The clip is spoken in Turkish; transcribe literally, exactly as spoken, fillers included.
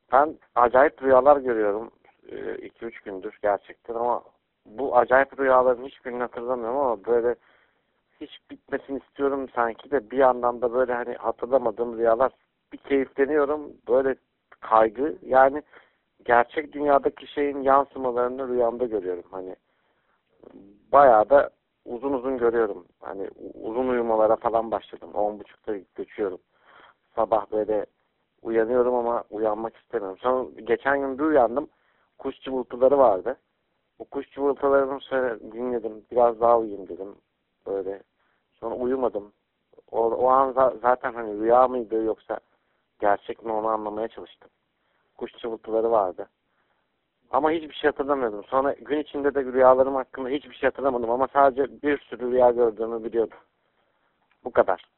Ben acayip rüyalar görüyorum iki üç gündür gerçekten ama bu acayip rüyaların hiçbirini hatırlamıyorum ama böyle hiç bitmesini istiyorum sanki de bir yandan da böyle hani hatırlamadığım rüyalar bir keyifleniyorum. Böyle kaygı yani gerçek dünyadaki şeyin yansımalarını rüyamda görüyorum. Hani bayağı da uzun uzun görüyorum. Hani uzun uyumalara falan başladım. On buçukta geçiyorum. Sabah böyle uyanıyorum ama uyanmak istemiyorum. Sonra geçen gün bir uyandım. Kuş cıvıltıları vardı. O kuş cıvıltılarını şöyle dinledim. Biraz daha uyuyayım dedim. Böyle. Sonra uyumadım. O, o an za- zaten hani rüya mıydı yoksa gerçek mi onu anlamaya çalıştım. Kuş cıvıltıları vardı. Ama hiçbir şey hatırlamıyordum. Sonra gün içinde de rüyalarım hakkında hiçbir şey hatırlamadım ama sadece bir sürü rüya gördüğümü biliyordum. Bu kadar.